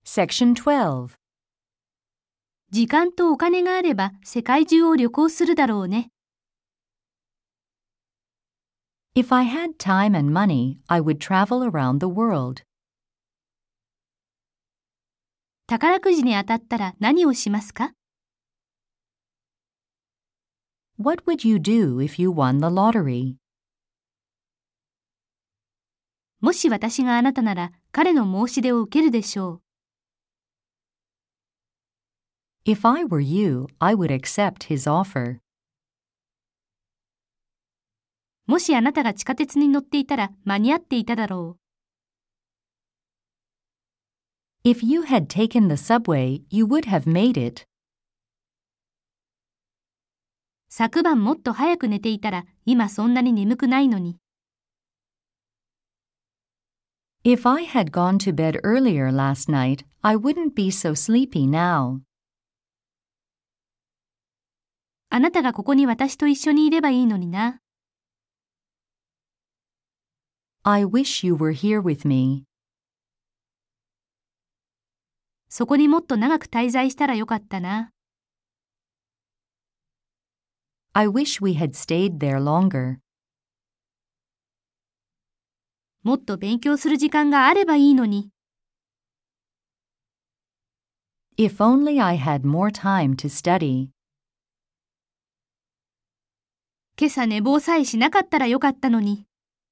Section 12. 時間とお金があれば世界中を旅行するだろうね。 If I had time and money, I would travel around the world. 宝くじに当たったら何をしますか？ What would you do if you won the lottery? もし私があなたなら彼の申し出を受けるでしょう。 If I were you, I would accept his offer. もしあなたが地下鉄に乗っていたら間に合っていただろう。 If you had taken the subway, you would have made it. 昨晩もっと早く寝ていたら今そんなに眠くないのに。 If I had gone to bed earlier last night, I wouldn't be so sleepy now. あなたがここに私と一緒にいればいいのにな。 I wish you were here with me. そこにもっと長く滞在したらよかったな。 I wish we had stayed there longer. もっと勉強する時間があればいいのに。 If only I had more time to study. 今朝寝坊さえしなかったらよかったのに。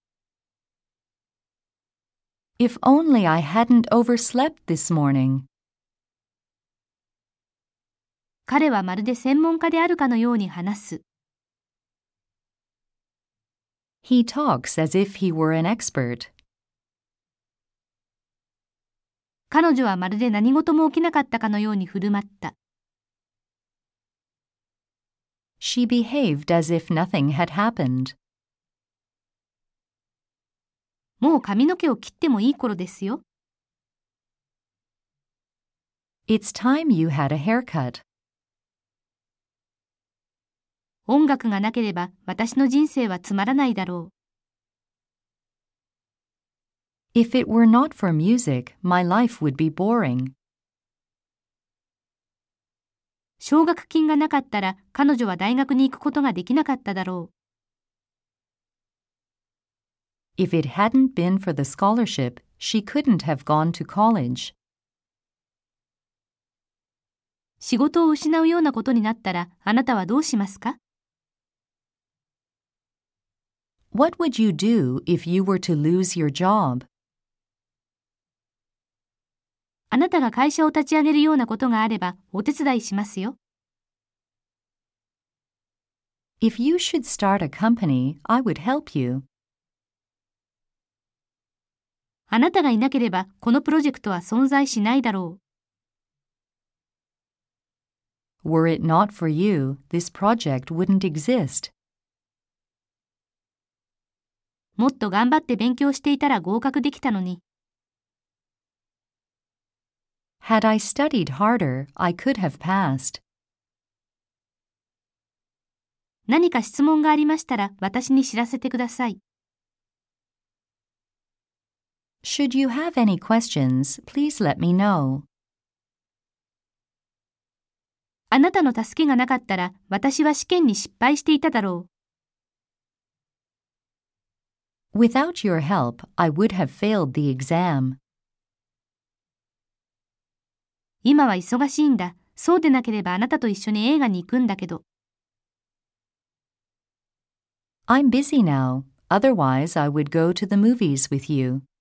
If only I hadn't overslept this morning. 彼はまるで専門家であるかのように話す。 He talks as if he were an expert. 彼女はまるで何事も起きなかったかのように振る舞った。 She behaved as if nothing had happened. もう髪の毛を切ってもいい頃ですよ。 It's time you had a haircut. 音楽がなければ私の人生はつまらないだろう。 If it were not for music, my life would be boring. 奨学金がなかったら彼女は大学に行くことができなかっただろう。 If it hadn't been for the scholarship, she couldn't have gone to college. 仕事を失うようなことになったらあなたはどうしますか？ What would you do if you were to lose your job? あなたが会社を立ち上げるようなことがあればお手伝いしますよ。 If you should start a company, I would help you. あなたがいなければこのプロジェクトは存在しないだろう。 Were it not for you, this project wouldn't exist. もっと頑張って勉強していたら合格できたのに。 Had I studied harder, I could have passed. 何か質問がありましたら私に知らせてください。 Should you have any questions, please let me know. あなたの助けがなかったら私は試験に失敗していただろう。 Without your help, I would have failed the exam. 今は忙しいんだ。そうでなければあなたと一緒に映画に行くんだけど。 I'm busy now. Otherwise, I would go to the movies with you.